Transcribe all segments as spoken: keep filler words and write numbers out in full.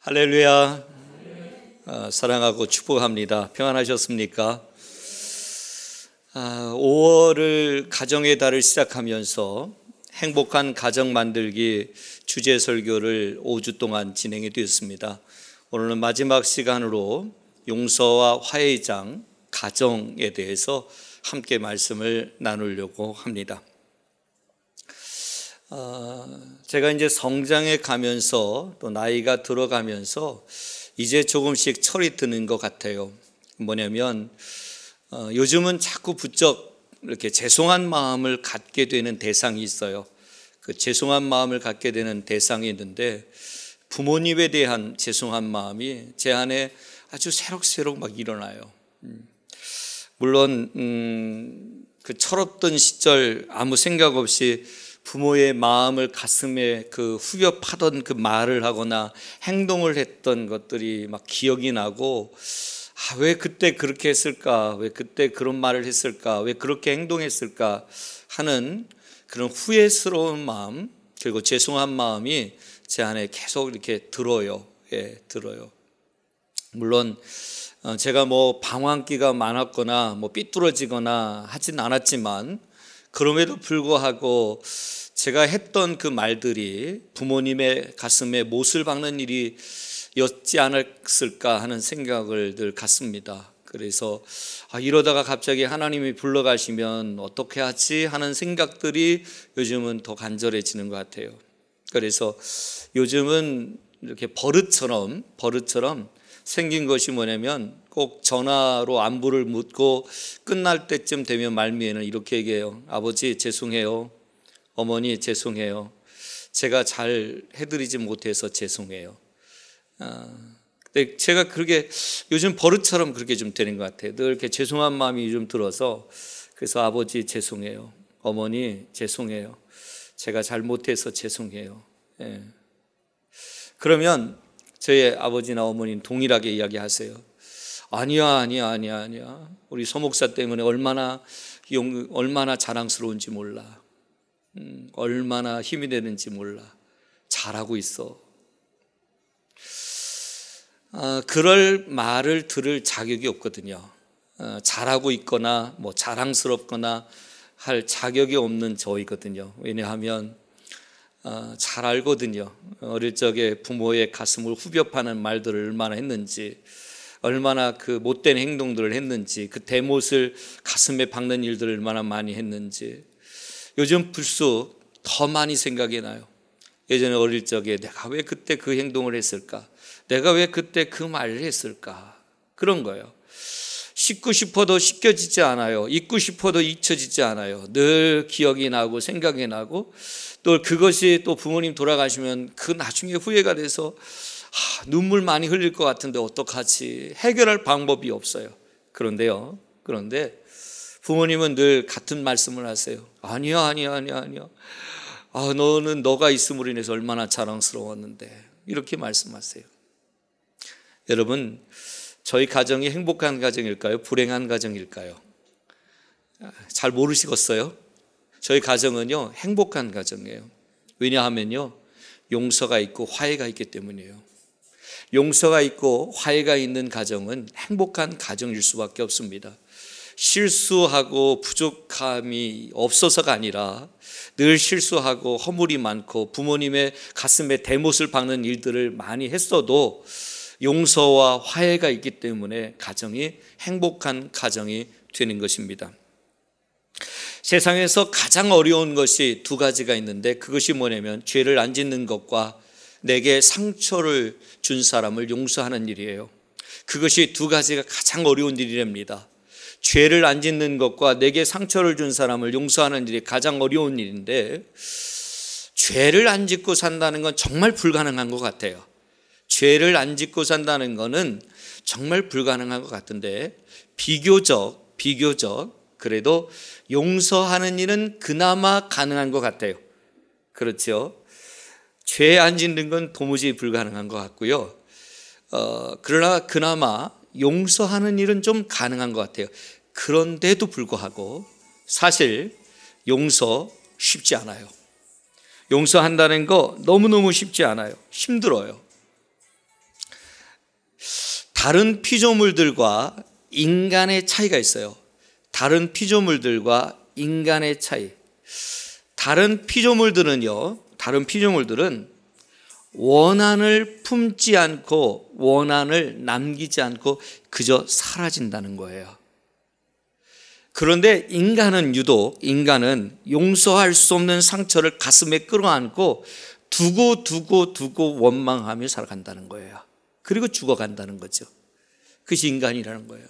할렐루야. 어, 사랑하고 축복합니다. 평안하셨습니까? 아, 오월을 가정의 달을 시작하면서 행복한 가정 만들기 주제 설교를 오 주 동안 진행해 드렸습니다. 오늘은 마지막 시간으로 용서와 화해의 장, 가정에 대해서 함께 말씀을 나누려고 합니다. 어, 제가 이제 성장해 가면서 또 나이가 들어가면서 이제 조금씩 철이 드는 것 같아요. 뭐냐면 어, 요즘은 자꾸 부쩍 이렇게 죄송한 마음을 갖게 되는 대상이 있어요. 그 죄송한 마음을 갖게 되는 대상이 있는데 부모님에 대한 죄송한 마음이 제 안에 아주 새록새록 막 일어나요. 음. 물론 음, 그 철없던 시절 아무 생각 없이 부모의 마음을 가슴에 그 후벼 파던 그 말을 하거나 행동을 했던 것들이 막 기억이 나고, 아, 왜 그때 그렇게 했을까? 왜 그때 그런 말을 했을까? 왜 그렇게 행동했을까? 하는 그런 후회스러운 마음, 그리고 죄송한 마음이 제 안에 계속 이렇게 들어요. 예, 들어요. 물론 제가 뭐 방황기가 많았거나 뭐 삐뚤어지거나 하진 않았지만, 그럼에도 불구하고 제가 했던 그 말들이 부모님의 가슴에 못을 박는 일이 였지 않았을까 하는 생각을 늘 갖습니다. 그래서 아, 이러다가 갑자기 하나님이 불러가시면 어떻게 하지 하는 생각들이 요즘은 더 간절해지는 것 같아요. 그래서 요즘은 이렇게 버릇처럼 버릇처럼 생긴 것이 뭐냐면 꼭 전화로 안부를 묻고 끝날 때쯤 되면 말미에는 이렇게 얘기해요. 아버지 죄송해요. 어머니 죄송해요. 제가 잘 해드리지 못해서 죄송해요. 아, 근데 제가 그렇게 요즘 버릇처럼 그렇게 좀 되는 것 같아요. 늘 이렇게 죄송한 마음이 좀 들어서, 그래서 아버지 죄송해요. 어머니 죄송해요. 제가 잘 못해서 죄송해요. 예. 그러면 저희 아버지나 어머니는 동일하게 이야기하세요. 아니야, 아니야, 아니야, 아니야. 우리 소목사 때문에 얼마나 용, 얼마나 자랑스러운지 몰라. 음, 얼마나 힘이 되는지 몰라. 잘하고 있어. 아, 그럴 말을 들을 자격이 없거든요. 아, 잘하고 있거나 뭐 자랑스럽거나 할 자격이 없는 저이거든요. 왜냐하면 어, 잘 알거든요. 어릴 적에 부모의 가슴을 후벼 파는 말들을 얼마나 했는지, 얼마나 그 못된 행동들을 했는지, 그 대못을 가슴에 박는 일들을 얼마나 많이 했는지 요즘 불쑥 더 많이 생각이 나요. 예전에 어릴 적에 내가 왜 그때 그 행동을 했을까? 내가 왜 그때 그 말을 했을까? 그런 거예요. 씻고 싶어도 씻겨지지 않아요. 잊고 싶어도 잊혀지지 않아요. 늘 기억이 나고 생각이 나고, 또 그것이 또 부모님 돌아가시면 그 나중에 후회가 돼서 아, 눈물 많이 흘릴 것 같은데 어떡하지? 해결할 방법이 없어요. 그런데요, 그런데 부모님은 늘 같은 말씀을 하세요. 아니야, 아니야, 아니야, 아니야. 아, 너는 너가 있음으로 인해서 얼마나 자랑스러웠는데. 이렇게 말씀하세요. 여러분, 저희 가정이 행복한 가정일까요? 불행한 가정일까요? 잘 모르시겠어요? 저희 가정은요, 행복한 가정이에요. 왜냐하면요, 용서가 있고 화해가 있기 때문이에요. 용서가 있고 화해가 있는 가정은 행복한 가정일 수밖에 없습니다. 실수하고 부족함이 없어서가 아니라 늘 실수하고 허물이 많고 부모님의 가슴에 대못을 박는 일들을 많이 했어도 용서와 화해가 있기 때문에 가정이 행복한 가정이 되는 것입니다. 세상에서 가장 어려운 것이 두 가지가 있는데, 그것이 뭐냐면 죄를 안 짓는 것과 내게 상처를 준 사람을 용서하는 일이에요. 그것이 두 가지가 가장 어려운 일이랍니다. 죄를 안 짓는 것과 내게 상처를 준 사람을 용서하는 일이 가장 어려운 일인데, 죄를 안 짓고 산다는 건 정말 불가능한 것 같아요. 죄를 안 짓고 산다는 것은 정말 불가능한 것 같은데, 비교적 비교적 그래도 용서하는 일은 그나마 가능한 것 같아요. 그렇죠? 죄 안 짓는 건 도무지 불가능한 것 같고요. 어, 그러나 그나마 용서하는 일은 좀 가능한 것 같아요. 그런데도 불구하고 사실 용서 쉽지 않아요. 용서한다는 거 너무너무 쉽지 않아요. 힘들어요. 다른 피조물들과 인간의 차이가 있어요. 다른 피조물들과 인간의 차이. 다른 피조물들은요, 다른 피조물들은 원한을 품지 않고 원한을 남기지 않고 그저 사라진다는 거예요. 그런데 인간은 유독 인간은 용서할 수 없는 상처를 가슴에 끌어안고 두고 두고 두고 원망하며 살아간다는 거예요. 그리고 죽어간다는 거죠. 그것이 인간이라는 거예요.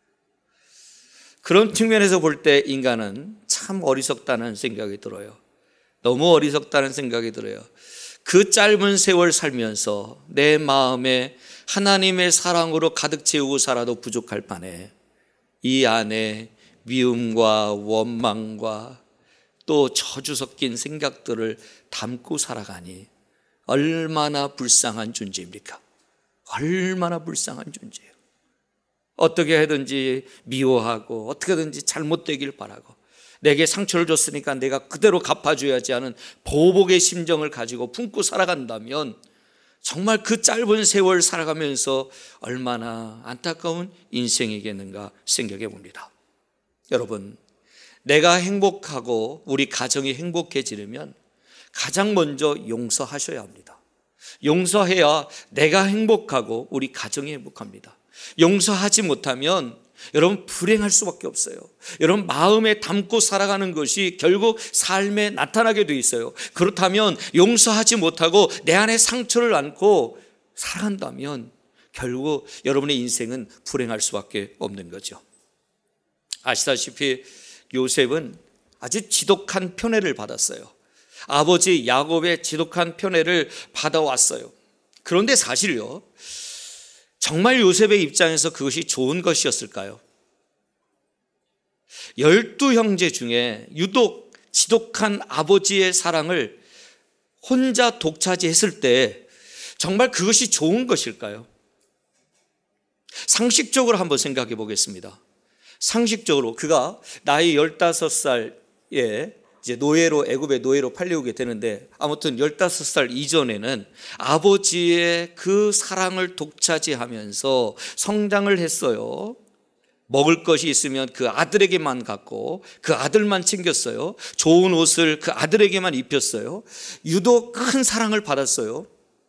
그런 측면에서 볼 때 인간은 참 어리석다는 생각이 들어요. 너무 어리석다는 생각이 들어요. 그 짧은 세월 살면서 내 마음에 하나님의 사랑으로 가득 채우고 살아도 부족할 판에 이 안에 미움과 원망과 또 저주 섞인 생각들을 담고 살아가니 얼마나 불쌍한 존재입니까? 얼마나 불쌍한 존재예요. 어떻게 하든지 미워하고 어떻게든지 잘못되길 바라고 내게 상처를 줬으니까 내가 그대로 갚아줘야지 하는 보복의 심정을 가지고 품고 살아간다면 정말 그 짧은 세월 살아가면서 얼마나 안타까운 인생이겠는가 생각해 봅니다. 여러분, 내가 행복하고 우리 가정이 행복해지려면 가장 먼저 용서하셔야 합니다. 용서해야 내가 행복하고 우리 가정이 행복합니다. 용서하지 못하면 여러분 불행할 수밖에 없어요. 여러분 마음에 담고 살아가는 것이 결국 삶에 나타나게 돼 있어요. 그렇다면 용서하지 못하고 내 안에 상처를 안고 살아간다면 결국 여러분의 인생은 불행할 수밖에 없는 거죠. 아시다시피 요셉은 아주 지독한 편애를 받았어요. 아버지 야곱의 지독한 편애를 받아왔어요. 그런데 사실요, 정말 요셉의 입장에서 그것이 좋은 것이었을까요? 열두 형제 중에 유독 지독한 아버지의 사랑을 혼자 독차지했을 때 정말 그것이 좋은 것일까요? 상식적으로 한번 생각해 보겠습니다. 상식적으로 그가 나이 열다섯 살에 이제 노예로 애굽의 노예로 팔려오게 되는데 아무튼 열다섯 살 이전에는 아버지의 그 사랑을 독차지하면서 성장을 했어요. 먹을 것이 있으면 그 아들에게만 갖고 그 아들만 챙겼어요. 좋은 옷을 그 아들에게만 입혔어요. 유독 큰 사랑을 받았어요.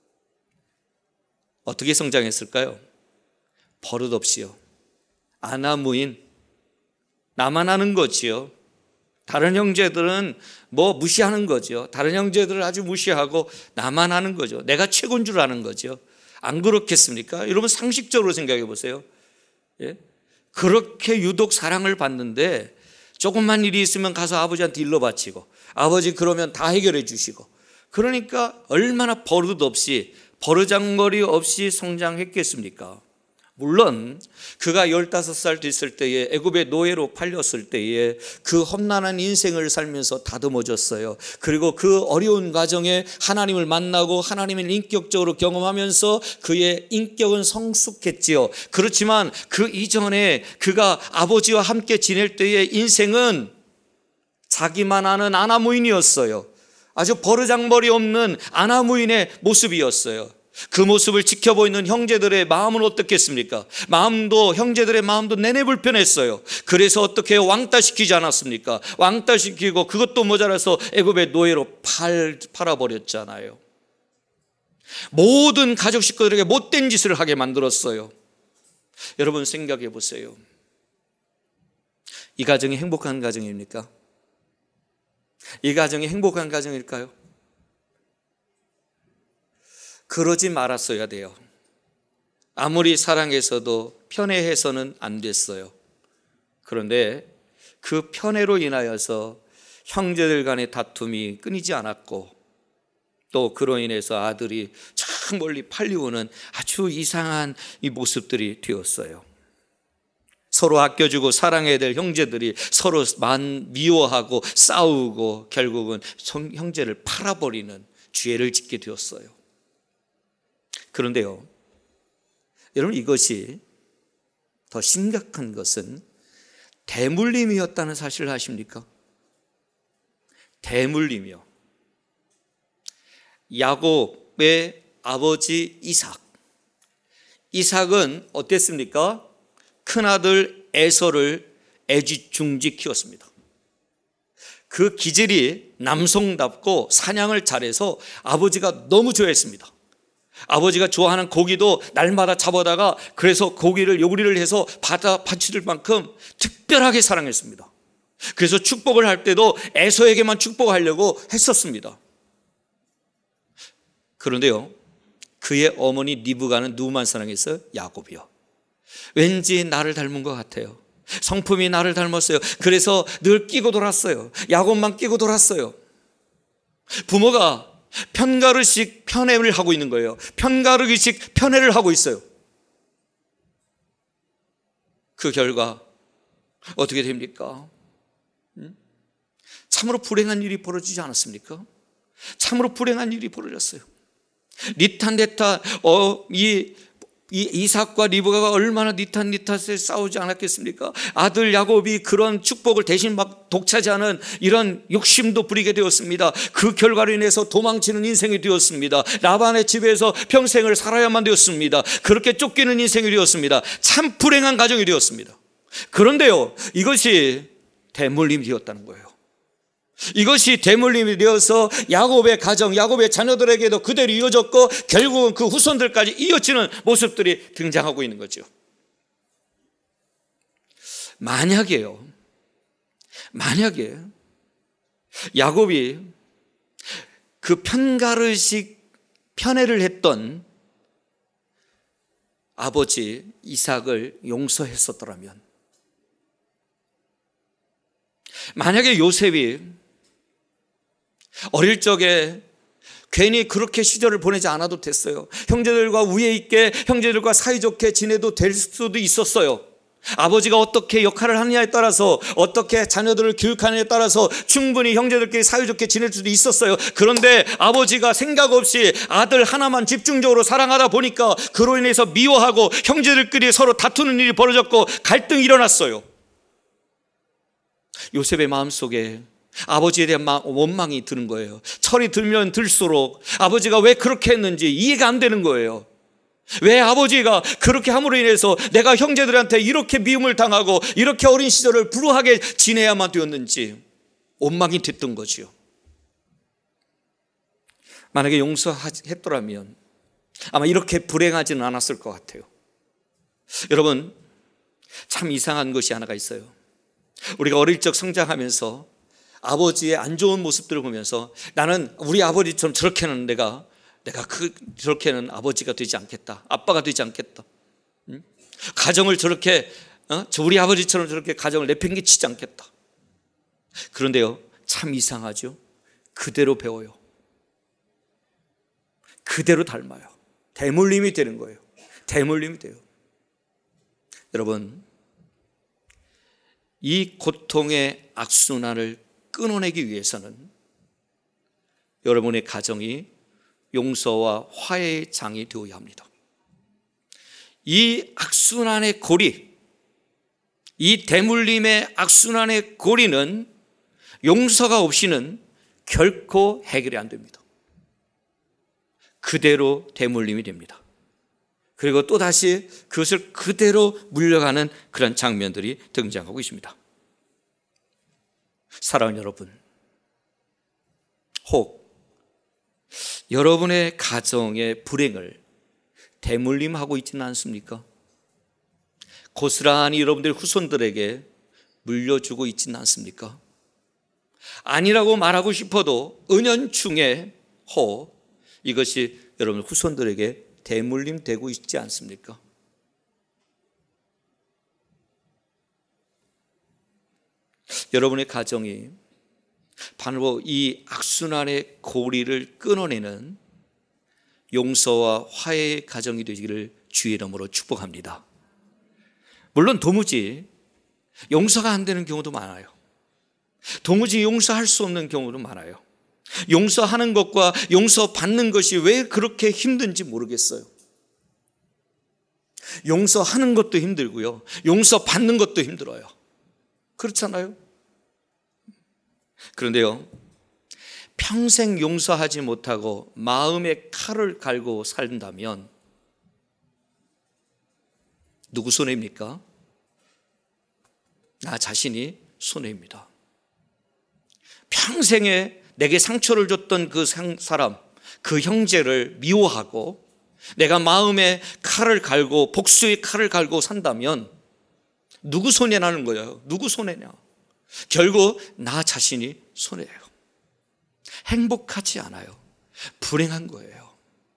어떻게 성장했을까요? 버릇없이요. 아나무인, 나만 하는 거지요. 다른 형제들은 뭐 무시하는 거죠. 다른 형제들을 아주 무시하고 나만 하는 거죠. 내가 최고인 줄 아는 거죠. 안 그렇겠습니까? 여러분 상식적으로 생각해 보세요. 예? 그렇게 유독 사랑을 받는데 조금만 일이 있으면 가서 아버지한테 일러 바치고 아버지 그러면 다 해결해 주시고 그러니까 얼마나 버릇 없이 버르장머리 없이 성장했겠습니까? 물론 그가 열다섯 살 됐을 때에 애굽의 노예로 팔렸을 때에 그 험난한 인생을 살면서 다듬어졌어요. 그리고 그 어려운 과정에 하나님을 만나고 하나님을 인격적으로 경험하면서 그의 인격은 성숙했지요. 그렇지만 그 이전에 그가 아버지와 함께 지낼 때의 인생은 자기만 아는 아나무인이었어요. 아주 버르장머리 없는 아나무인의 모습이었어요. 그 모습을 지켜보이는 형제들의 마음은 어떻겠습니까? 마음도 형제들의 마음도 내내 불편했어요. 그래서 어떻게 왕따시키지 않았습니까? 왕따시키고 그것도 모자라서 애굽의 노예로 팔, 팔아버렸잖아요. 모든 가족 식구들에게 못된 짓을 하게 만들었어요. 여러분 생각해 보세요. 이 가정이 행복한 가정입니까? 이 가정이 행복한 가정일까요? 그러지 말았어야 돼요. 아무리 사랑해서도 편애해서는 안 됐어요. 그런데 그 편애로 인하여서 형제들 간의 다툼이 끊이지 않았고 또 그로 인해서 아들이 저 멀리 팔려오는 아주 이상한 이 모습들이 되었어요. 서로 아껴주고 사랑해야 될 형제들이 서로 미워하고 싸우고 결국은 형제를 팔아버리는 죄를 짓게 되었어요. 그런데요, 여러분 이것이 더 심각한 것은 대물림이었다는 사실을 아십니까? 대물림이요. 야곱의 아버지 이삭, 이삭은 어땠습니까? 큰아들 에서를 애지중지 키웠습니다. 그 기질이 남성답고 사냥을 잘해서 아버지가 너무 좋아했습니다. 아버지가 좋아하는 고기도 날마다 잡아다가 그래서 고기를 요리를 해서 받아 바칠 만큼 특별하게 사랑했습니다. 그래서 축복을 할 때도 에서에게만 축복하려고 했었습니다. 그런데요, 그의 어머니 리브가는 누구만 사랑했어요? 야곱이요. 왠지 나를 닮은 것 같아요. 성품이 나를 닮았어요. 그래서 늘 끼고 돌았어요. 야곱만 끼고 돌았어요. 부모가 편가르식 편애를 하고 있는 거예요. 편가르기식 편애를 하고 있어요. 그 결과 어떻게 됩니까? 참으로 불행한 일이 벌어지지 않았습니까? 참으로 불행한 일이 벌어졌어요. 니탄네타 어, 이, 이 이삭과 리브가가 얼마나 니탄니탓에 싸우지 않았겠습니까? 아들 야곱이 그런 축복을 대신 막 독차지하는 이런 욕심도 부리게 되었습니다. 그 결과로 인해서 도망치는 인생이 되었습니다. 라반의 집에서 평생을 살아야만 되었습니다. 그렇게 쫓기는 인생이 되었습니다. 참 불행한 가정이 되었습니다. 그런데요, 이것이 대물림이 되었다는 거예요. 이것이 대물림이 되어서 야곱의 가정, 야곱의 자녀들에게도 그대로 이어졌고 결국은 그 후손들까지 이어지는 모습들이 등장하고 있는 거죠. 만약에요, 만약에 야곱이 그 편가르식 편애를 했던 아버지 이삭을 용서했었더라면, 만약에 요셉이 어릴 적에 괜히 그렇게 시절을 보내지 않아도 됐어요. 형제들과 우애 있게 형제들과 사이좋게 지내도 될 수도 있었어요. 아버지가 어떻게 역할을 하느냐에 따라서, 어떻게 자녀들을 교육하느냐에 따라서 충분히 형제들끼리 사이좋게 지낼 수도 있었어요. 그런데 아버지가 생각 없이 아들 하나만 집중적으로 사랑하다 보니까 그로 인해서 미워하고 형제들끼리 서로 다투는 일이 벌어졌고 갈등이 일어났어요. 요셉의 마음속에 아버지에 대한 원망이 드는 거예요. 철이 들면 들수록 아버지가 왜 그렇게 했는지 이해가 안 되는 거예요. 왜 아버지가 그렇게 함으로 인해서 내가 형제들한테 이렇게 미움을 당하고 이렇게 어린 시절을 불우하게 지내야만 되었는지 원망이 됐던 거지요. 만약에 용서했더라면 아마 이렇게 불행하지는 않았을 것 같아요. 여러분, 참 이상한 것이 하나가 있어요. 우리가 어릴 적 성장하면서 아버지의 안 좋은 모습들을 보면서 나는 우리 아버지처럼 저렇게는 내가 내가 그 저렇게는 아버지가 되지 않겠다, 아빠가 되지 않겠다, 응? 가정을 저렇게 어? 우리 아버지처럼 저렇게 가정을 내팽개치지 않겠다. 그런데요, 참 이상하죠. 그대로 배워요. 그대로 닮아요. 대물림이 되는 거예요. 대물림이 돼요. 여러분, 이 고통의 악순환을 끊어내기 위해서는 여러분의 가정이 용서와 화해의 장이 되어야 합니다. 이 악순환의 고리, 이 대물림의 악순환의 고리는 용서가 없이는 결코 해결이 안 됩니다. 그대로 대물림이 됩니다. 그리고 또다시 그것을 그대로 물려가는 그런 장면들이 등장하고 있습니다. 사랑하는 여러분, 혹 여러분의 가정의 불행을 대물림하고 있지는 않습니까? 고스란히 여러분들 후손들에게 물려주고 있지는 않습니까? 아니라고 말하고 싶어도 은연중에 혹 이것이 여러분 후손들에게 대물림 되고 있지 않습니까? 여러분의 가정이 바로 이 악순환의 고리를 끊어내는 용서와 화해의 가정이 되기를 주의 이름으로 축복합니다. 물론 도무지 용서가 안 되는 경우도 많아요. 도무지 용서할 수 없는 경우도 많아요. 용서하는 것과 용서받는 것이 왜 그렇게 힘든지 모르겠어요. 용서하는 것도 힘들고요, 용서받는 것도 힘들어요. 그렇잖아요. 그런데요, 평생 용서하지 못하고 마음에 칼을 갈고 산다면 누구 손해입니까? 나 자신이 손해입니다. 평생에 내게 상처를 줬던 그 사람, 그 형제를 미워하고 내가 마음에 칼을 갈고 복수의 칼을 갈고 산다면 누구 손해나는 거예요? 누구 손해냐? 결국 나 자신이 손해예요. 행복하지 않아요. 불행한 거예요.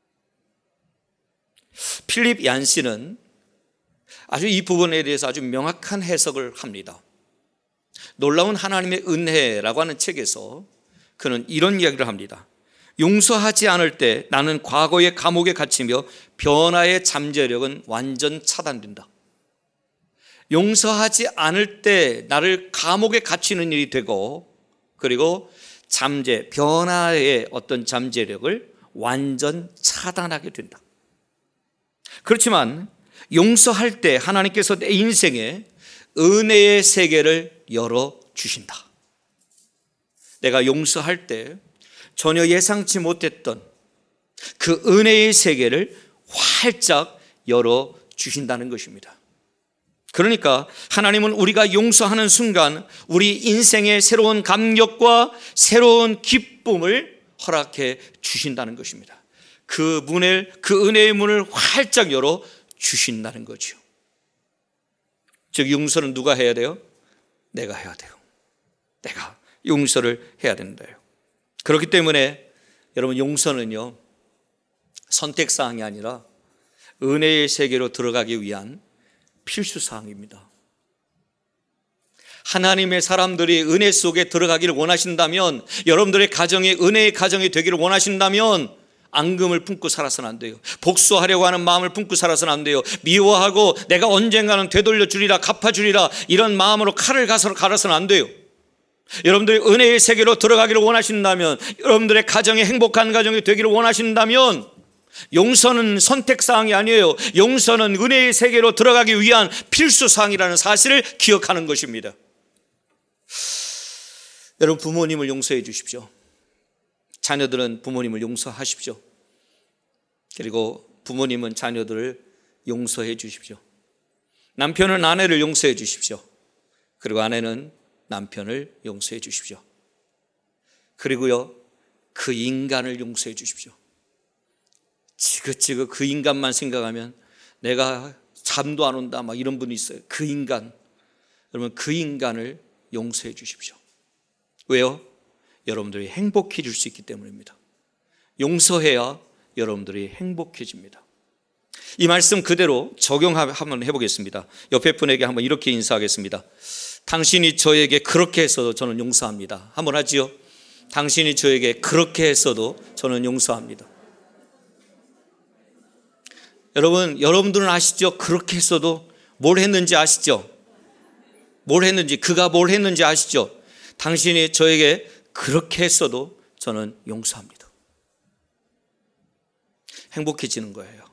필립 얀시는 아주 이 부분에 대해서 아주 명확한 해석을 합니다. 놀라운 하나님의 은혜라고 하는 책에서 그는 이런 이야기를 합니다. 용서하지 않을 때 나는 과거의 감옥에 갇히며 변화의 잠재력은 완전 차단된다. 용서하지 않을 때 나를 감옥에 갇히는 일이 되고, 그리고 잠재, 변화의 어떤 잠재력을 완전 차단하게 된다. 그렇지만 용서할 때 하나님께서 내 인생에 은혜의 세계를 열어주신다. 내가 용서할 때 전혀 예상치 못했던 그 은혜의 세계를 활짝 열어주신다는 것입니다. 그러니까 하나님은 우리가 용서하는 순간 우리 인생의 새로운 감격과 새로운 기쁨을 허락해 주신다는 것입니다. 그 문을, 그 은혜의 문을 활짝 열어 주신다는 거죠. 즉 용서는 누가 해야 돼요? 내가 해야 돼요. 내가 용서를 해야 된다요. 그렇기 때문에 여러분, 용서는요 선택사항이 아니라 은혜의 세계로 들어가기 위한 필수사항입니다. 하나님의 사람들이 은혜 속에 들어가기를 원하신다면, 여러분들의 가정이 은혜의 가정이 되기를 원하신다면 앙금을 품고 살아서는 안 돼요. 복수하려고 하는 마음을 품고 살아서는 안 돼요. 미워하고 내가 언젠가는 되돌려 주리라, 갚아주리라, 이런 마음으로 칼을 갈아서는 안 돼요. 여러분들이 은혜의 세계로 들어가기를 원하신다면, 여러분들의 가정이 행복한 가정이 되기를 원하신다면 용서는 선택사항이 아니에요. 용서는 은혜의 세계로 들어가기 위한 필수사항이라는 사실을 기억하는 것입니다. 여러분, 부모님을 용서해 주십시오. 자녀들은 부모님을 용서하십시오. 그리고 부모님은 자녀들을 용서해 주십시오. 남편은 아내를 용서해 주십시오. 그리고 아내는 남편을 용서해 주십시오. 그리고요, 그 인간을 용서해 주십시오. 지긋지긋 그 인간만 생각하면 내가 잠도 안 온다 막 이런 분이 있어요. 그 인간, 여러분, 그 인간을 용서해 주십시오. 왜요? 여러분들이 행복해질 수 있기 때문입니다. 용서해야 여러분들이 행복해집니다. 이 말씀 그대로 적용 한번 해보겠습니다. 옆에 분에게 한번 이렇게 인사하겠습니다. 당신이 저에게 그렇게 했어도 저는 용서합니다. 한번 하지요. 당신이 저에게 그렇게 했어도 저는 용서합니다. 여러분, 여러분들은 아시죠? 그렇게 했어도 뭘 했는지 아시죠? 뭘 했는지, 그가 뭘 했는지 아시죠? 당신이 저에게 그렇게 했어도 저는 용서합니다. 행복해지는 거예요.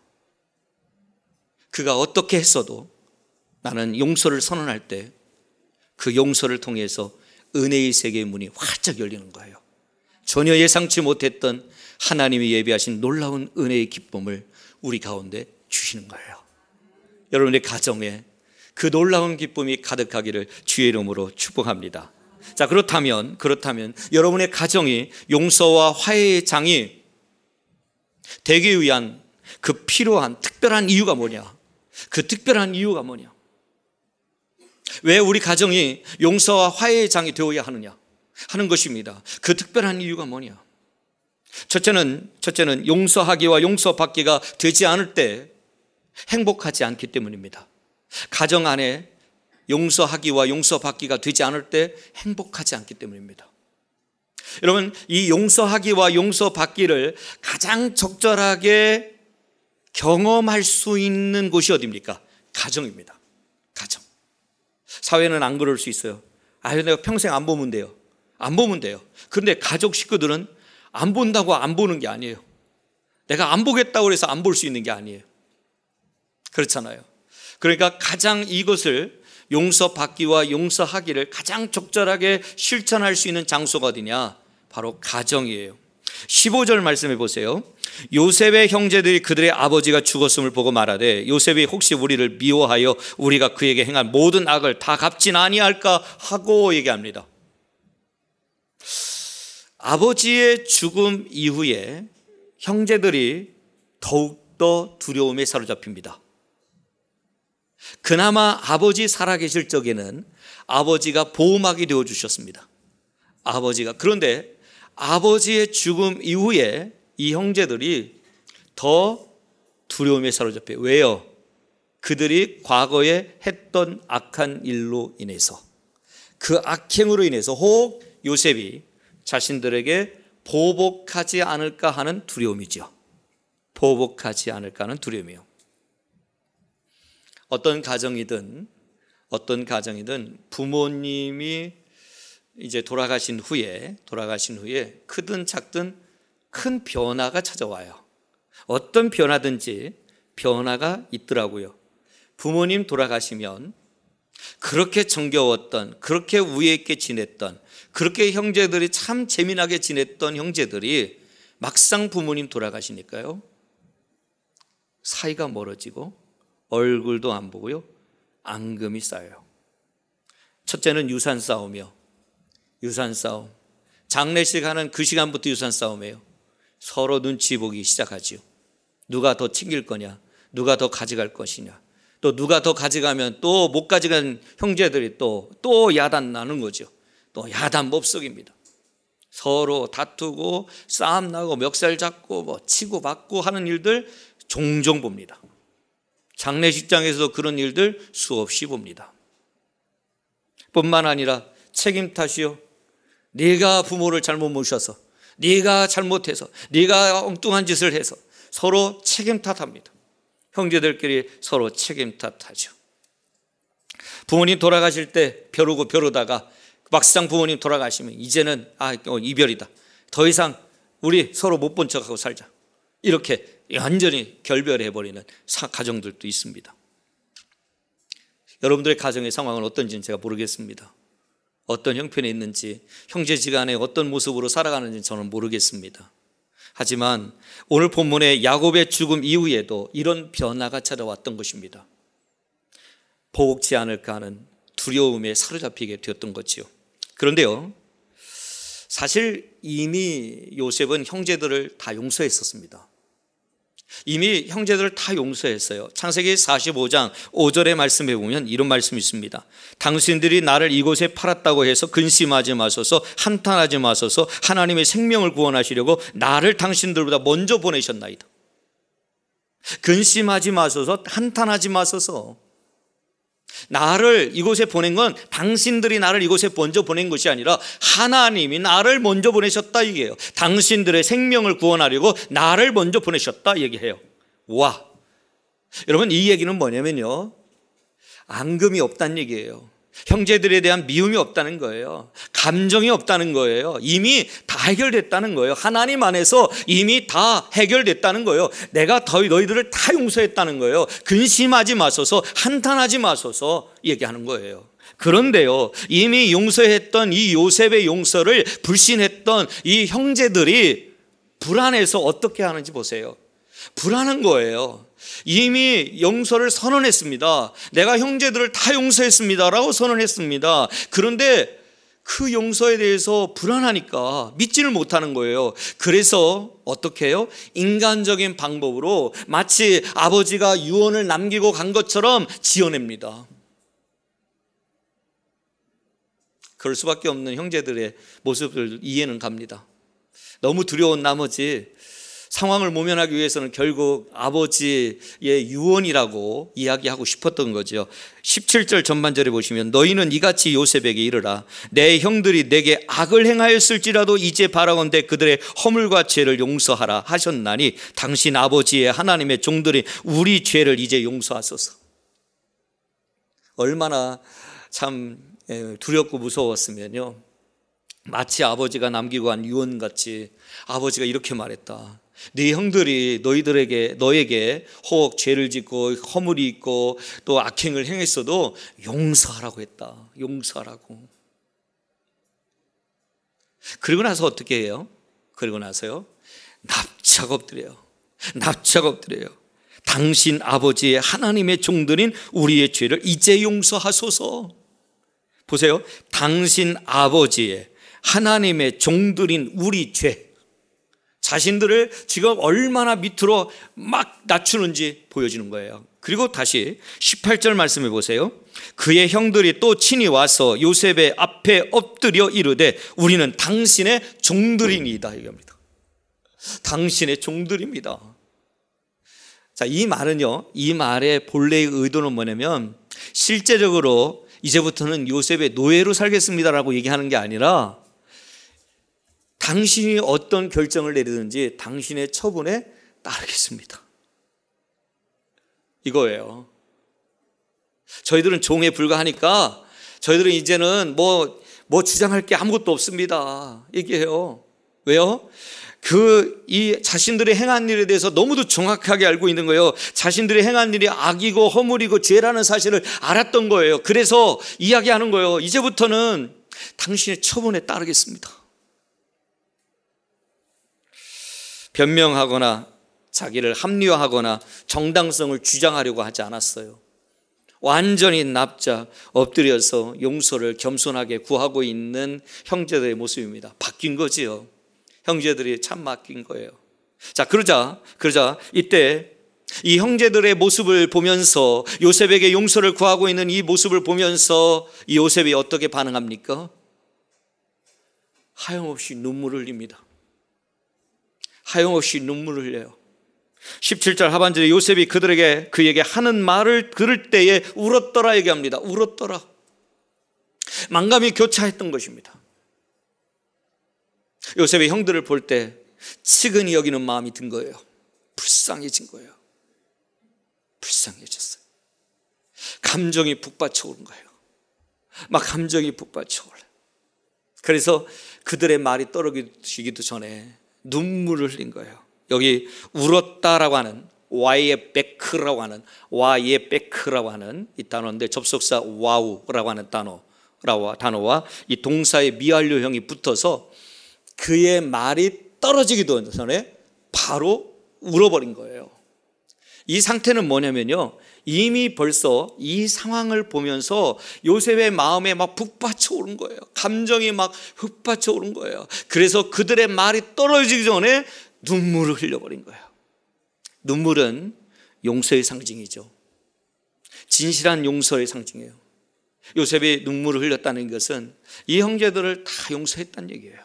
그가 어떻게 했어도 나는 용서를 선언할 때 그 용서를 통해서 은혜의 세계의 문이 활짝 열리는 거예요. 전혀 예상치 못했던 하나님이 예비하신 놀라운 은혜의 기쁨을 우리 가운데 주시는 거예요. 여러분의 가정에 그 놀라운 기쁨이 가득하기를 주의 이름으로 축복합니다. 자, 그렇다면 그렇다면 여러분의 가정이 용서와 화해의 장이 되기 위한 그 필요한 특별한 이유가 뭐냐? 그 특별한 이유가 뭐냐? 왜 우리 가정이 용서와 화해의 장이 되어야 하느냐 하는 것입니다. 그 특별한 이유가 뭐냐? 첫째는 첫째는 용서하기와 용서받기가 되지 않을 때 행복하지 않기 때문입니다. 가정 안에 용서하기와 용서받기가 되지 않을 때 행복하지 않기 때문입니다. 여러분, 이 용서하기와 용서받기를 가장 적절하게 경험할 수 있는 곳이 어디입니까? 가정입니다. 가정. 사회는 안 그럴 수 있어요. 아유, 내가 평생 안 보면 돼요. 안 보면 돼요. 그런데 가족 식구들은 안 본다고 안 보는 게 아니에요. 내가 안 보겠다고 해서 안 볼 수 있는 게 아니에요. 그렇잖아요. 그러니까 가장 이것을 용서받기와 용서하기를 가장 적절하게 실천할 수 있는 장소가 어디냐? 바로 가정이에요. 십오 절 말씀해 보세요. 요셉의 형제들이 그들의 아버지가 죽었음을 보고 말하되 요셉이 혹시 우리를 미워하여 우리가 그에게 행한 모든 악을 다 갚진 아니할까 하고 얘기합니다. 아버지의 죽음 이후에 형제들이 더욱더 두려움에 사로잡힙니다. 그나마 아버지 살아계실 적에는 아버지가 보호막이 되어주셨습니다. 아버지가. 그런데 아버지의 죽음 이후에 이 형제들이 더 두려움에 사로잡혀요. 왜요? 그들이 과거에 했던 악한 일로 인해서, 그 악행으로 인해서 혹 요셉이 자신들에게 보복하지 않을까 하는 두려움이죠. 보복하지 않을까 하는 두려움이요. 어떤 가정이든 어떤 가정이든 부모님이 이제 돌아가신 후에 돌아가신 후에 크든 작든 큰 변화가 찾아와요. 어떤 변화든지 변화가 있더라고요. 부모님 돌아가시면 그렇게 정겨웠던, 그렇게 우애 있게 지냈던, 그렇게 형제들이 참 재미나게 지냈던 형제들이 막상 부모님 돌아가시니까요, 사이가 멀어지고 얼굴도 안 보고요, 앙금이 쌓여요. 첫째는 유산 싸움이요. 유산 싸움. 장례식 하는 그 시간부터 유산 싸움이에요. 서로 눈치 보기 시작하지요. 누가 더 챙길 거냐, 누가 더 가져갈 것이냐, 또 누가 더 가져가면 또 못 가져간 형제들이 또, 또 야단 나는 거죠. 또 야단 몹석입니다. 서로 다투고 싸움 나고 멱살 잡고 뭐 치고 받고 하는 일들 종종 봅니다. 장례식장에서도 그런 일들 수없이 봅니다. 뿐만 아니라 책임 탓이요. 네가 부모를 잘못 모셔서, 네가 잘못해서, 네가 엉뚱한 짓을 해서 서로 책임 탓합니다. 형제들끼리 서로 책임 탓하죠. 부모님 돌아가실 때 벼르고 벼르다가 막상 부모님 돌아가시면 이제는 아 이별이다, 더 이상 우리 서로 못 본 척하고 살자, 이렇게 완전히 결별해버리는 가정들도 있습니다. 여러분들의 가정의 상황은 어떤지는 제가 모르겠습니다. 어떤 형편에 있는지, 형제지간에 어떤 모습으로 살아가는지 저는 모르겠습니다. 하지만 오늘 본문의 야곱의 죽음 이후에도 이런 변화가 찾아왔던 것입니다. 보복치 않을까 하는 두려움에 사로잡히게 되었던 거지요. 그런데요, 사실 이미 요셉은 형제들을 다 용서했었습니다. 이미 형제들을 다 용서했어요. 창세기 사십오 장 오 절의 말씀에 보면 이런 말씀이 있습니다. 당신들이 나를 이곳에 팔았다고 해서 근심하지 마소서, 한탄하지 마소서. 하나님의 생명을 구원하시려고 나를 당신들보다 먼저 보내셨나이다. 근심하지 마소서, 한탄하지 마소서. 나를 이곳에 보낸 건 당신들이 나를 이곳에 먼저 보낸 것이 아니라 하나님이 나를 먼저 보내셨다 얘기해요. 당신들의 생명을 구원하려고 나를 먼저 보내셨다 얘기해요. 와, 여러분, 이 얘기는 뭐냐면요, 앙금이 없다는 얘기예요. 형제들에 대한 미움이 없다는 거예요. 감정이 없다는 거예요. 이미 다 해결됐다는 거예요. 하나님 안에서 이미 다 해결됐다는 거예요. 내가 너희들을 다 용서했다는 거예요. 근심하지 마소서, 한탄하지 마소서 얘기하는 거예요. 그런데요, 이미 용서했던 이 요셉의 용서를 불신했던 이 형제들이 불안해서 어떻게 하는지 보세요. 불안한 거예요. 이미 용서를 선언했습니다. 내가 형제들을 다 용서했습니다 라고 선언했습니다. 그런데 그 용서에 대해서 불안하니까 믿지를 못하는 거예요. 그래서 어떻게 해요? 인간적인 방법으로 마치 아버지가 유언을 남기고 간 것처럼 지어냅니다. 그럴 수밖에 없는 형제들의 모습을 이해는 갑니다. 너무 두려운 나머지 상황을 모면하기 위해서는 결국 아버지의 유언이라고 이야기하고 싶었던 거죠. 십칠 절 전반절에 보시면 너희는 이같이 요셉에게 이르라. 내 형들이 내게 악을 행하였을지라도 이제 바라건대 그들의 허물과 죄를 용서하라 하셨나니 당신 아버지의 하나님의 종들이 우리 죄를 이제 용서하소서. 얼마나 참 두렵고 무서웠으면요, 마치 아버지가 남기고 간 유언같이 아버지가 이렇게 말했다. 네 형들이 너희들에게 너에게 혹 죄를 짓고 허물이 있고 또 악행을 행했어도 용서하라고 했다. 용서하라고. 그리고 나서 어떻게 해요? 그리고 나서요, 납작 엎드려요. 납작 엎드려요. 당신 아버지의 하나님의 종들인 우리의 죄를 이제 용서하소서. 보세요. 당신 아버지의 하나님의 종들인 우리 죄. 자신들을 지금 얼마나 밑으로 막 낮추는지 보여주는 거예요. 그리고 다시 십팔 절 말씀해 보세요. 그의 형들이 또 친히 와서 요셉의 앞에 엎드려 이르되 우리는 당신의 종들이니이다 얘기합니다. 당신의 종들입니다. 자, 이 말은요, 이 말의 본래의 의도는 뭐냐면 실제적으로 이제부터는 요셉의 노예로 살겠습니다라고 얘기하는 게 아니라 당신이 어떤 결정을 내리든지 당신의 처분에 따르겠습니다, 이거예요. 저희들은 종에 불과하니까 저희들은 이제는 뭐, 뭐 주장할 게 아무것도 없습니다 얘기해요. 왜요? 그, 이 자신들이 행한 일에 대해서 너무도 정확하게 알고 있는 거예요. 자신들이 행한 일이 악이고 허물이고 죄라는 사실을 알았던 거예요. 그래서 이야기하는 거예요. 이제부터는 당신의 처분에 따르겠습니다. 변명하거나 자기를 합리화하거나 정당성을 주장하려고 하지 않았어요. 완전히 납작 엎드려서 용서를 겸손하게 구하고 있는 형제들의 모습입니다. 바뀐 거지요. 형제들이 참 맡긴 거예요. 자, 그러자, 그러자 이때 이 형제들의 모습을 보면서 요셉에게 용서를 구하고 있는 이 모습을 보면서 이 요셉이 어떻게 반응합니까? 하염없이 눈물을 흘립니다. 하염없이 눈물을 흘려요. 십칠 절 하반절에 요셉이 그들에게 그에게 하는 말을 들을 때에 울었더라 얘기합니다. 울었더라. 만감이 교차했던 것입니다. 요셉의 형들을 볼 때 측은히 여기는 마음이 든 거예요. 불쌍해진 거예요. 불쌍해졌어요. 감정이 북받쳐 오른 거예요. 막 감정이 북받쳐 올라요. 그래서 그들의 말이 떨어지기도 전에 눈물을 흘린 거예요. 여기 울었다라고 하는 와이에베크라고 하는 와이에베크라고 하는 이 단어인데 접속사 와우라고 하는 단어라와 단어와 이 동사의 미완료형이 붙어서 그의 말이 떨어지기도 전에 바로 울어버린 거예요. 이 상태는 뭐냐면요, 이미 벌써 이 상황을 보면서 요셉의 마음에 막 북받쳐 오른 거예요. 감정이 막 북받쳐 오른 거예요. 그래서 그들의 말이 떨어지기 전에 눈물을 흘려버린 거예요. 눈물은 용서의 상징이죠. 진실한 용서의 상징이에요. 요셉이 눈물을 흘렸다는 것은 이 형제들을 다 용서했다는 얘기예요.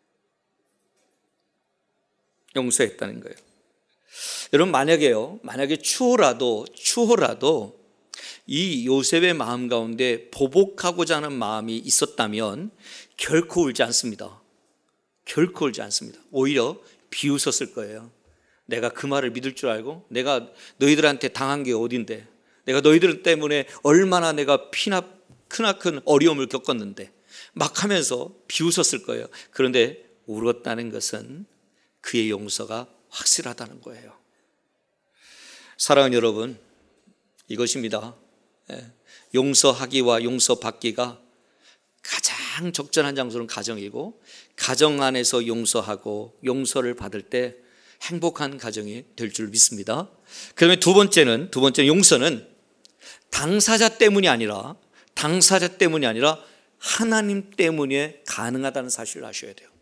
용서했다는 거예요. 여러분, 만약에요, 만약에 추호라도, 추호라도 이 요셉의 마음 가운데 보복하고자 하는 마음이 있었다면 결코 울지 않습니다. 결코 울지 않습니다. 오히려 비웃었을 거예요. 내가 그 말을 믿을 줄 알고 내가 너희들한테 당한 게 어딘데, 내가 너희들 때문에 얼마나 내가 피나 크나큰 어려움을 겪었는데 막 하면서 비웃었을 거예요. 그런데 울었다는 것은 그의 용서가 확실하다는 거예요. 사랑하는 여러분, 이것입니다. 용서하기와 용서받기가 가장 적절한 장소는 가정이고, 가정 안에서 용서하고 용서를 받을 때 행복한 가정이 될 줄 믿습니다. 그다음에 두 번째는, 두 번째 용서는 당사자 때문이 아니라 당사자 때문이 아니라 하나님 때문에 가능하다는 사실을 아셔야 돼요.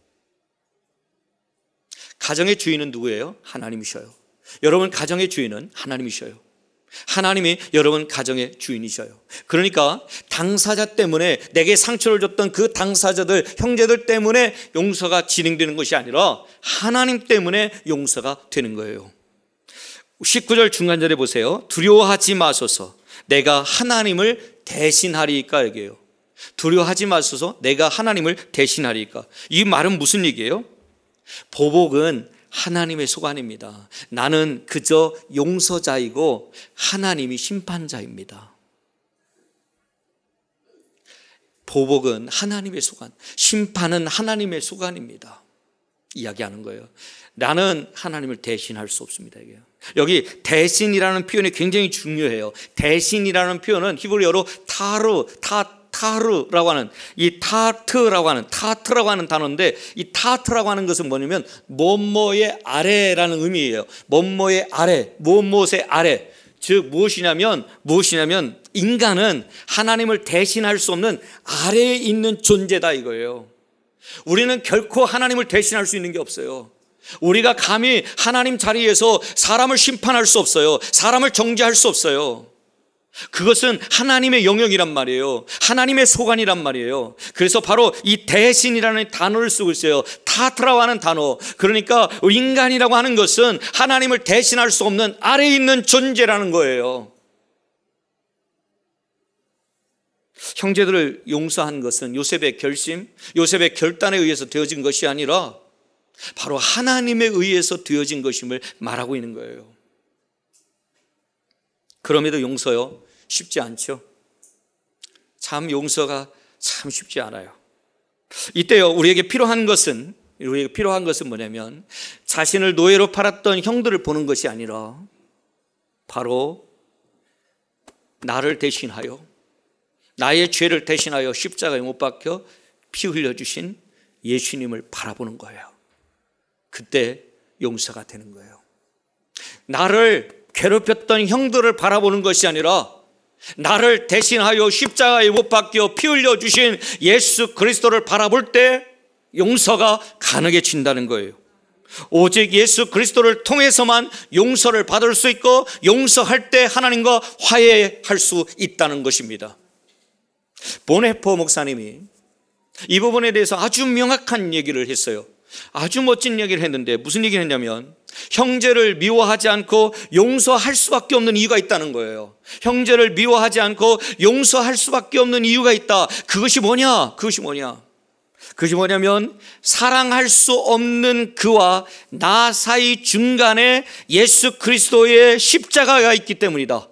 가정의 주인은 누구예요? 하나님이셔요. 여러분 가정의 주인은 하나님이셔요. 하나님이 여러분 가정의 주인이셔요. 그러니까 당사자 때문에 내게 상처를 줬던 그 당사자들, 형제들 때문에 용서가 진행되는 것이 아니라 하나님 때문에 용서가 되는 거예요. 십구 절 중간절에 보세요. 두려워하지 마소서, 내가 하나님을 대신하리이까 얘기해요. 두려워하지 마소서, 내가 하나님을 대신하리이까. 이 말은 무슨 얘기예요? 보복은 하나님의 소관입니다. 나는 그저 용서자이고 하나님이 심판자입니다. 보복은 하나님의 소관, 심판은 하나님의 소관입니다. 이야기하는 거예요. 나는 하나님을 대신할 수 없습니다. 이게요. 여기 대신이라는 표현이 굉장히 중요해요. 대신이라는 표현은 히브리어로 타르, 타, 타르라고 하는 이 타트라고 하는 타트라고 하는 단어인데, 이 타트라고 하는 것은 뭐냐면 뭐뭐의 아래라는 의미예요. 뭐뭐의 아래, 무엇의 아래. 즉 무엇이냐면 무엇이냐면 인간은 하나님을 대신할 수 없는 아래에 있는 존재다 이거예요. 우리는 결코 하나님을 대신할 수 있는 게 없어요. 우리가 감히 하나님 자리에서 사람을 심판할 수 없어요. 사람을 정죄할 수 없어요. 그것은 하나님의 영역이란 말이에요. 하나님의 소관이란 말이에요. 그래서 바로 이 대신이라는 단어를 쓰고 있어요. 타트라고 하는 단어. 그러니까 인간이라고 하는 것은 하나님을 대신할 수 없는 아래에 있는 존재라는 거예요. 형제들을 용서한 것은 요셉의 결심, 요셉의 결단에 의해서 되어진 것이 아니라 바로 하나님에 의해서 되어진 것임을 말하고 있는 거예요. 그럼에도 용서요, 쉽지 않죠. 참 용서가 참 쉽지 않아요. 이때요, 우리에게 필요한 것은 우리에게 필요한 것은 뭐냐면 자신을 노예로 팔았던 형들을 보는 것이 아니라 바로 나를 대신하여, 나의 죄를 대신하여 십자가에 못 박혀 피 흘려주신 예수님을 바라보는 거예요. 그때 용서가 되는 거예요. 나를 괴롭혔던 형들을 바라보는 것이 아니라 나를 대신하여 십자가에 못 박혀 피 흘려주신 예수 그리스도를 바라볼 때 용서가 가능해진다는 거예요. 오직 예수 그리스도를 통해서만 용서를 받을 수 있고 용서할 때 하나님과 화해할 수 있다는 것입니다. 보네포 목사님이 이 부분에 대해서 아주 명확한 얘기를 했어요. 아주 멋진 얘기를 했는데 무슨 얘기를 했냐면 형제를 미워하지 않고 용서할 수밖에 없는 이유가 있다는 거예요. 형제를 미워하지 않고 용서할 수밖에 없는 이유가 있다. 그것이 뭐냐? 그것이 뭐냐? 그것이 뭐냐면 사랑할 수 없는 그와 나 사이 중간에 예수 그리스도의 십자가가 있기 때문이다.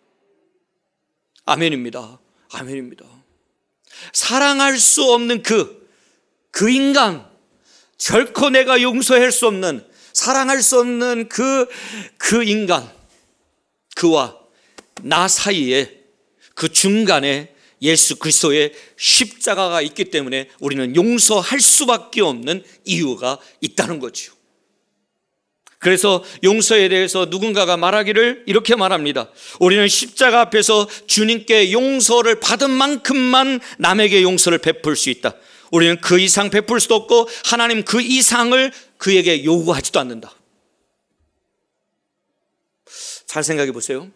아멘입니다. 아멘입니다. 사랑할 수 없는 그, 그 인간, 결코 내가 용서할 수 없는, 사랑할 수 없는 그, 그 인간, 그와 나 사이에 그 중간에 예수 그리스도의 십자가가 있기 때문에 우리는 용서할 수밖에 없는 이유가 있다는 거죠. 그래서 용서에 대해서 누군가가 말하기를 이렇게 말합니다. 우리는 십자가 앞에서 주님께 용서를 받은 만큼만 남에게 용서를 베풀 수 있다. 우리는 그 이상 베풀 수도 없고 하나님 그 이상을 그에게 요구하지도 않는다. 잘 생각해 보세요.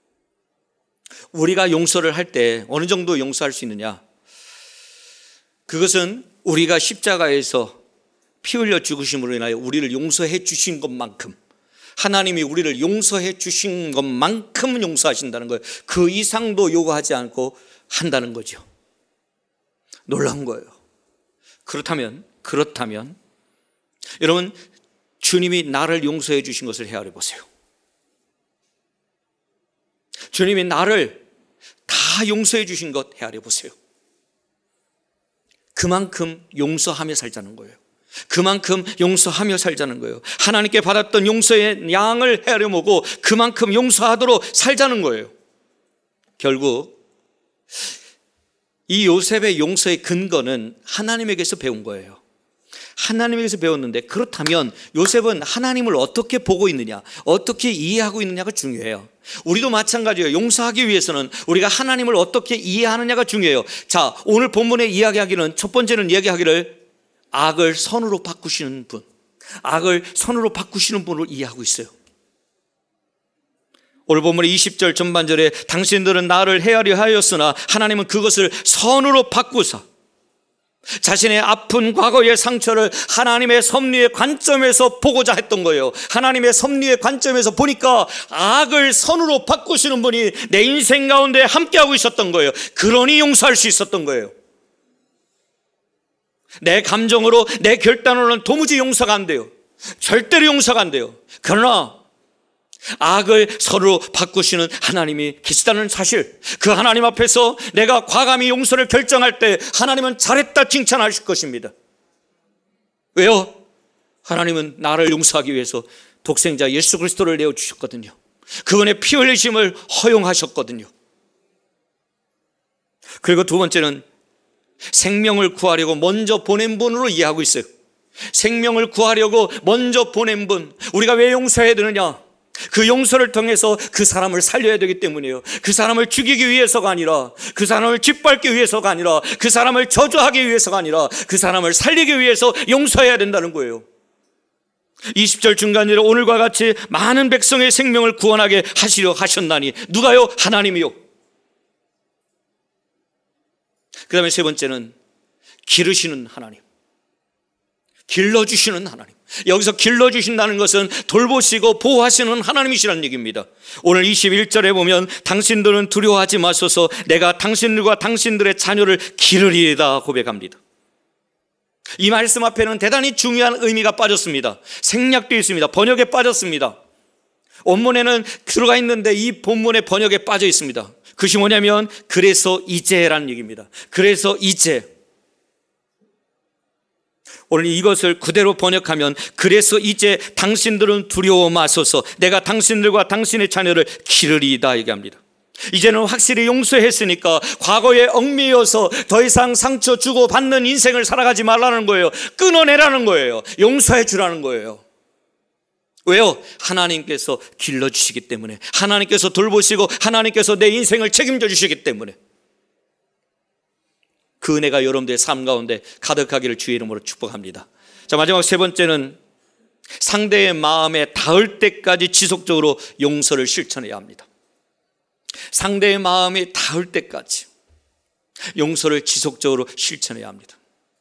우리가 용서를 할 때 어느 정도 용서할 수 있느냐? 그것은 우리가 십자가에서 피 흘려 죽으심으로 인하여 우리를 용서해 주신 것만큼, 하나님이 우리를 용서해 주신 것만큼 용서하신다는 거예요. 그 이상도 요구하지 않고 한다는 거죠. 놀라운 거예요. 그렇다면 그렇다면 여러분, 주님이 나를 용서해 주신 것을 헤아려 보세요. 주님이 나를 다 용서해 주신 것 헤아려 보세요. 그만큼 용서하며 살자는 거예요. 그만큼 용서하며 살자는 거예요. 하나님께 받았던 용서의 양을 헤아려보고 그만큼 용서하도록 살자는 거예요. 결국 이 요셉의 용서의 근거는 하나님에게서 배운 거예요. 하나님에게서 배웠는데, 그렇다면 요셉은 하나님을 어떻게 보고 있느냐, 어떻게 이해하고 있느냐가 중요해요. 우리도 마찬가지예요. 용서하기 위해서는 우리가 하나님을 어떻게 이해하느냐가 중요해요. 자, 오늘 본문에 이야기하기는, 첫 번째는 이야기하기를 악을 선으로 바꾸시는 분, 악을 선으로 바꾸시는 분을 이해하고 있어요. 오늘 본문의 이십 절 전반절에 당신들은 나를 헤아려 하였으나 하나님은 그것을 선으로 바꾸사, 자신의 아픈 과거의 상처를 하나님의 섭리의 관점에서 보고자 했던 거예요. 하나님의 섭리의 관점에서 보니까 악을 선으로 바꾸시는 분이 내 인생 가운데 함께하고 있었던 거예요. 그러니 용서할 수 있었던 거예요. 내 감정으로, 내 결단으로는 도무지 용서가 안 돼요. 절대로 용서가 안 돼요. 그러나 악을 서로 바꾸시는 하나님이 계시다는 사실, 그 하나님 앞에서 내가 과감히 용서를 결정할 때 하나님은 잘했다 칭찬하실 것입니다. 왜요? 하나님은 나를 용서하기 위해서 독생자 예수 그리스도를 내어주셨거든요. 그분의 피 흘리심을 허용하셨거든요. 그리고 두 번째는 생명을 구하려고 먼저 보낸 분으로 이해하고 있어요. 생명을 구하려고 먼저 보낸 분. 우리가 왜 용서해야 되느냐? 그 용서를 통해서 그 사람을 살려야 되기 때문이에요. 그 사람을 죽이기 위해서가 아니라, 그 사람을 짓밟기 위해서가 아니라, 그 사람을 저주하기 위해서가 아니라, 그 사람을 살리기 위해서 용서해야 된다는 거예요. 이십 절 중간절에 오늘과 같이 많은 백성의 생명을 구원하게 하시려 하셨나니 누가요? 하나님이요. 그 다음에 세 번째는 기르시는 하나님, 길러주시는 하나님. 여기서 길러주신다는 것은 돌보시고 보호하시는 하나님이시라는 얘기입니다. 오늘 이십일 절에 보면 당신들은 두려워하지 마소서 내가 당신들과 당신들의 자녀를 기르리이다 고백합니다. 이 말씀 앞에는 대단히 중요한 의미가 빠졌습니다. 생략되어 있습니다. 번역에 빠졌습니다. 원문에는 들어가 있는데 이 본문의 번역에 빠져 있습니다. 그것이 뭐냐면 그래서 이제라는 얘기입니다. 그래서 이제. 오늘 이것을 그대로 번역하면 그래서 이제 당신들은 두려워 마소서 내가 당신들과 당신의 자녀를 기르리이다 얘기합니다. 이제는 확실히 용서했으니까 과거에 얽매여서 더 이상 상처 주고 받는 인생을 살아가지 말라는 거예요. 끊어내라는 거예요. 용서해 주라는 거예요. 왜요? 하나님께서 길러주시기 때문에, 하나님께서 돌보시고 하나님께서 내 인생을 책임져 주시기 때문에. 그 은혜가 여러분들의 삶 가운데 가득하기를 주의 이름으로 축복합니다. 자, 마지막 세 번째는 상대의 마음에 닿을 때까지 지속적으로 용서를 실천해야 합니다. 상대의 마음이 닿을 때까지 용서를 지속적으로 실천해야 합니다.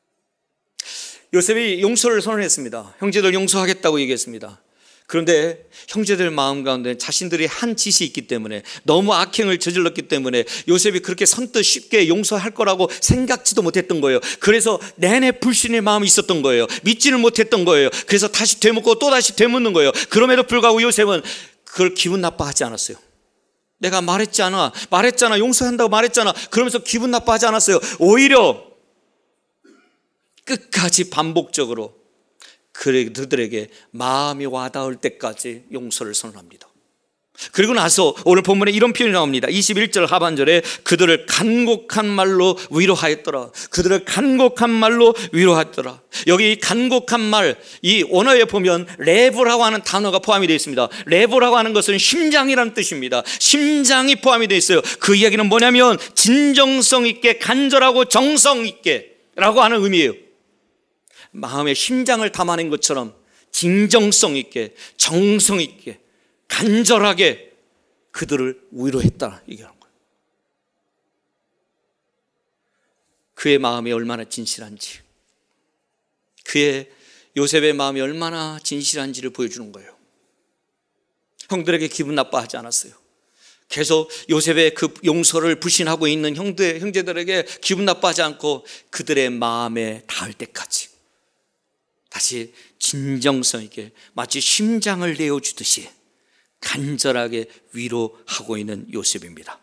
요셉이 용서를 선언했습니다. 형제들 용서하겠다고 얘기했습니다. 그런데 형제들 마음 가운데 자신들이 한 짓이 있기 때문에, 너무 악행을 저질렀기 때문에 요셉이 그렇게 선뜻 쉽게 용서할 거라고 생각지도 못했던 거예요. 그래서 내내 불신의 마음이 있었던 거예요. 믿지를 못했던 거예요. 그래서 다시 되묻고 또 다시 되묻는 거예요. 그럼에도 불구하고 요셉은 그걸 기분 나빠하지 않았어요. 내가 말했잖아 말했잖아 용서한다고 말했잖아 그러면서 기분 나빠하지 않았어요. 오히려 끝까지 반복적으로 그들에게 마음이 와닿을 때까지 용서를 선언합니다. 그리고 나서 오늘 본문에 이런 표현이 나옵니다. 이십일 절 하반절에 그들을 간곡한 말로 위로하였더라. 그들을 간곡한 말로 위로하였더라. 여기 간곡한 말, 이 원어에 보면 레브라고 하는 단어가 포함이 되어 있습니다. 레브라고 하는 것은 심장이라는 뜻입니다. 심장이 포함이 되어 있어요. 그 이야기는 뭐냐면 진정성 있게, 간절하고 정성 있게 라고 하는 의미예요. 마음의 심장을 담아낸 것처럼 진정성 있게, 정성 있게, 간절하게 그들을 위로했다 얘기하는 거예요. 그의 마음이 얼마나 진실한지, 그의 요셉의 마음이 얼마나 진실한지를 보여주는 거예요. 형들에게 기분 나빠하지 않았어요. 계속 요셉의 그 용서를 불신하고 있는 형들, 형제들에게 기분 나빠하지 않고 그들의 마음에 닿을 때까지 다시 진정성 있게 마치 심장을 내어주듯이 간절하게 위로하고 있는 요셉입니다.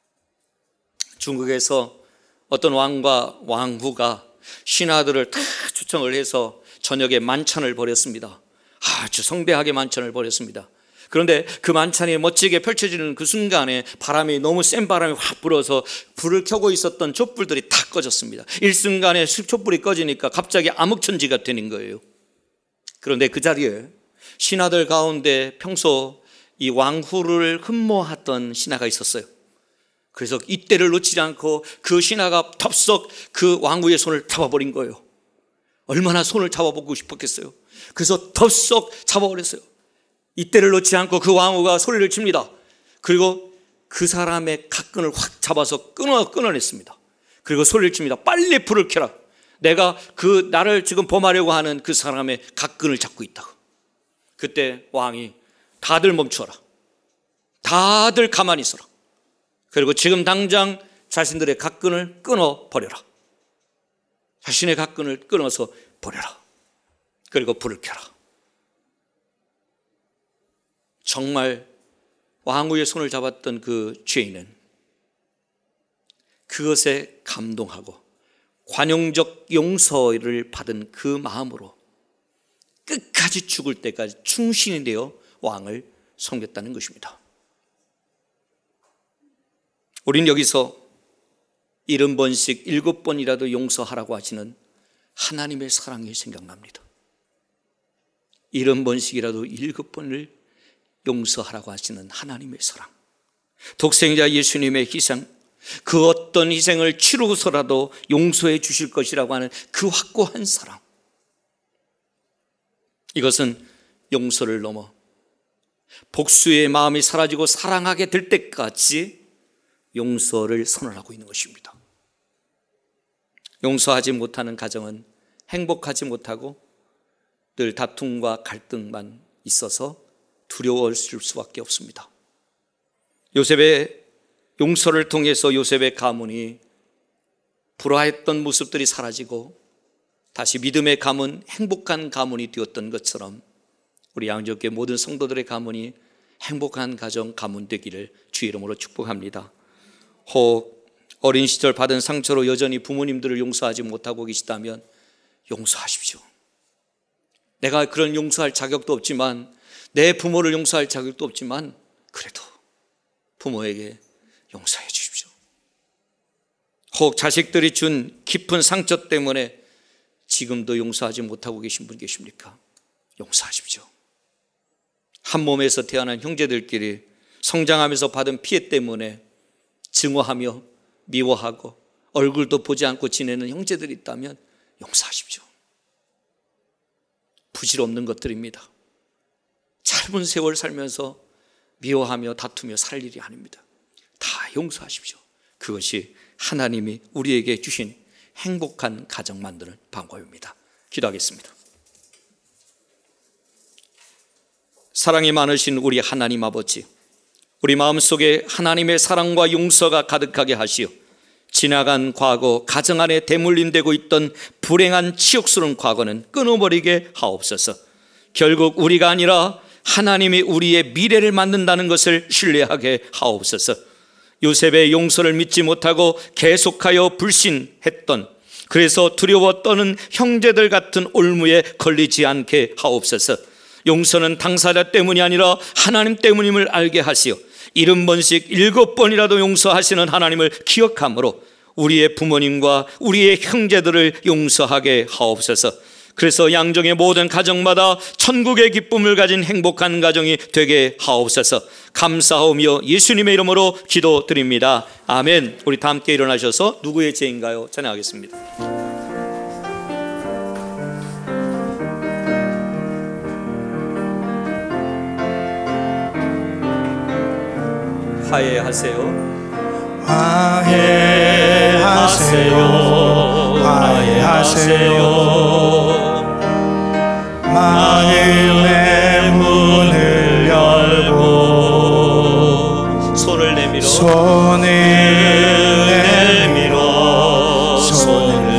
중국에서 어떤 왕과 왕후가 신하들을 다 초청을 해서 저녁에 만찬을 벌였습니다. 아주 성대하게 만찬을 벌였습니다. 그런데 그 만찬이 멋지게 펼쳐지는 그 순간에 바람이, 너무 센 바람이 확 불어서 불을 켜고 있었던 촛불들이 다 꺼졌습니다. 일순간에 촛불이 꺼지니까 갑자기 암흑천지가 되는 거예요. 그런데 그 자리에 신하들 가운데 평소 이 왕후를 흠모하던 신하가 있었어요. 그래서 이때를 놓치지 않고 그 신하가 덥석 그 왕후의 손을 잡아버린 거예요. 얼마나 손을 잡아보고 싶었겠어요. 그래서 덥석 잡아버렸어요. 이때를 놓지 않고 그 왕후가 소리를 칩니다. 그리고 그 사람의 각근을 확 잡아서 끊어, 끊어냈습니다. 그리고 소리를 칩니다. 빨리 불을 켜라. 내가 그 나를 지금 범하려고 하는 그 사람의 각근을 잡고 있다고. 그때 왕이 다들 멈춰라. 다들 가만히 있어라. 그리고 지금 당장 자신들의 각근을 끊어 버려라. 자신의 각근을 끊어서 버려라. 그리고 불을 켜라. 정말 왕후의 손을 잡았던 그 죄인은 그것에 감동하고 관용적 용서를 받은 그 마음으로 끝까지 죽을 때까지 충신이 되어 왕을 섬겼다는 것입니다. 우리는 여기서 일흔 번씩 일곱 번이라도 용서하라고 하시는 하나님의 사랑이 생각납니다. 일흔 번씩이라도 일곱 번을 용서하라고 하시는 하나님의 사랑, 독생자 예수님의 희생, 그 어떤 희생을 치르고서라도 용서해 주실 것이라고 하는 그 확고한 사랑, 이것은 용서를 넘어 복수의 마음이 사라지고 사랑하게 될 때까지 용서를 선언하고 있는 것입니다. 용서하지 못하는 가정은 행복하지 못하고 늘 다툼과 갈등만 있어서 두려워질 수밖에 없습니다. 요셉의 용서를 통해서 요셉의 가문이 불화했던 모습들이 사라지고 다시 믿음의 가문, 행복한 가문이 되었던 것처럼 우리 양지교회 모든 성도들의 가문이 행복한 가정, 가문 되기를 주의 이름으로 축복합니다. 혹 어린 시절 받은 상처로 여전히 부모님들을 용서하지 못하고 계시다면 용서하십시오. 내가 그런 용서할 자격도 없지만, 내 부모를 용서할 자격도 없지만 그래도 부모에게 용서해 주십시오. 혹 자식들이 준 깊은 상처 때문에 지금도 용서하지 못하고 계신 분 계십니까? 용서하십시오. 한 몸에서 태어난 형제들끼리 성장하면서 받은 피해 때문에 증오하며 미워하고 얼굴도 보지 않고 지내는 형제들이 있다면 용서하십시오. 부질없는 것들입니다. 짧은 세월 살면서 미워하며 다투며 살 일이 아닙니다. 다 용서하십시오. 그것이 하나님이 우리에게 주신 행복한 가정 만드는 방법입니다. 기도하겠습니다. 사랑이 많으신 우리 하나님 아버지, 우리 마음속에 하나님의 사랑과 용서가 가득하게 하시어 지나간 과거, 가정 안에 대물림되고 있던 불행한 치욕스러운 과거는 끊어버리게 하옵소서. 결국 우리가 아니라 하나님이 우리의 미래를 만든다는 것을 신뢰하게 하옵소서. 요셉의 용서를 믿지 못하고 계속하여 불신했던, 그래서 두려워 떠는 형제들 같은 올무에 걸리지 않게 하옵소서. 용서는 당사자 때문이 아니라 하나님 때문임을 알게 하시어 일흔 번씩 일곱 번이라도 용서하시는 하나님을 기억함으로 우리의 부모님과 우리의 형제들을 용서하게 하옵소서. 그래서 양정의 모든 가정마다 천국의 기쁨을 가진 행복한 가정이 되게 하옵소서. 감사하며 예수님의 이름으로 기도드립니다. 아멘. 우리 다 함께 일어나셔서 누구의 죄인가요? 찬양하겠습니다. 화해하세요. 화해하세요. 화해하세요. 마음의 문을 열고 손을 내밀어 손을 내밀어 손을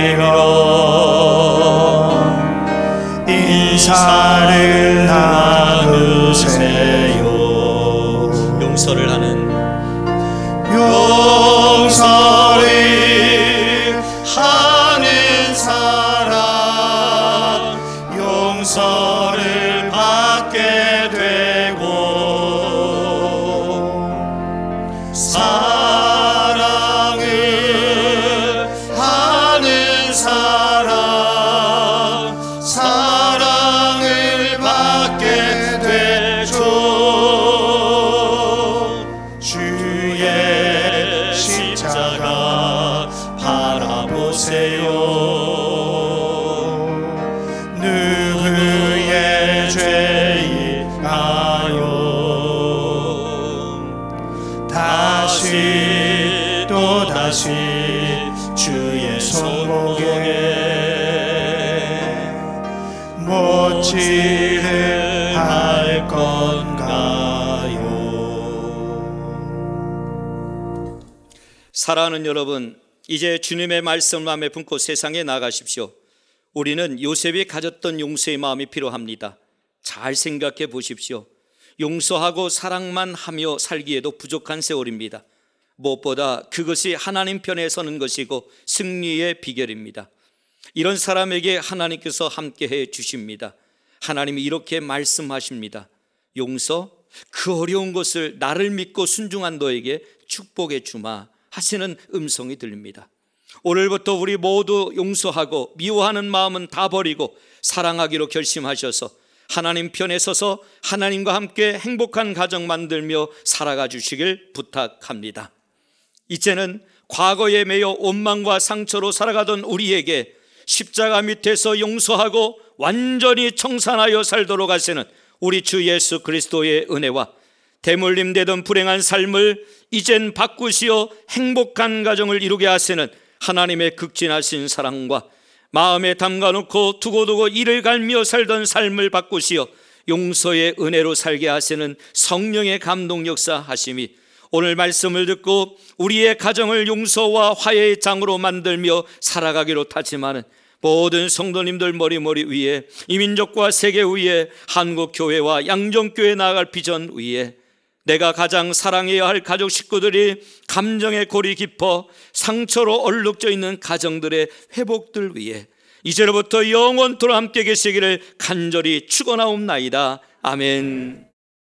내밀어 인사를 나누세요. 용서를 하는 용서를 하는 사람, 용서를 받게 되고 사랑을 하는 사람, 사랑을 받게 되죠. 주의 십자가 바라보세요. 누구의 죄인가요? 다시 또 다시 주의 손목에 못지를 할 건가요? 사랑하는 여러분, 이제 주님의 말씀 마음에 품고 세상에 나가십시오. 우리는 요셉이 가졌던 용서의 마음이 필요합니다. 잘 생각해 보십시오. 용서하고 사랑만 하며 살기에도 부족한 세월입니다. 무엇보다 그것이 하나님 편에 서는 것이고 승리의 비결입니다. 이런 사람에게 하나님께서 함께해 주십니다. 하나님이 이렇게 말씀하십니다. 용서, 그 어려운 것을 나를 믿고 순종한 너에게 축복해 주마 하시는 음성이 들립니다. 오늘부터 우리 모두 용서하고 미워하는 마음은 다 버리고 사랑하기로 결심하셔서 하나님 편에 서서 하나님과 함께 행복한 가정 만들며 살아가 주시길 부탁합니다. 이제는 과거에 매여 원망과 상처로 살아가던 우리에게 십자가 밑에서 용서하고 완전히 청산하여 살도록 하시는 우리 주 예수 그리스도의 은혜와 대물림 되던 불행한 삶을 이젠 바꾸시어 행복한 가정을 이루게 하시는 하나님의 극진하신 사랑과 마음에 담가놓고 두고두고 이를 갈며 살던 삶을 바꾸시어 용서의 은혜로 살게 하시는 성령의 감동 역사하심이 오늘 말씀을 듣고 우리의 가정을 용서와 화해의 장으로 만들며 살아가기로 다짐하는 모든 성도님들 머리머리 위에 이 민족과 세계 위에 한국교회와 양정교회 나아갈 비전 위에 내가 가장 사랑해야 할 가족 식구들이 감정의 골이 깊어 상처로 얼룩져 있는 가정들의 회복들 위해 이제로부터 영원토록 함께 계시기를 간절히 축원하옵나이다. 아멘.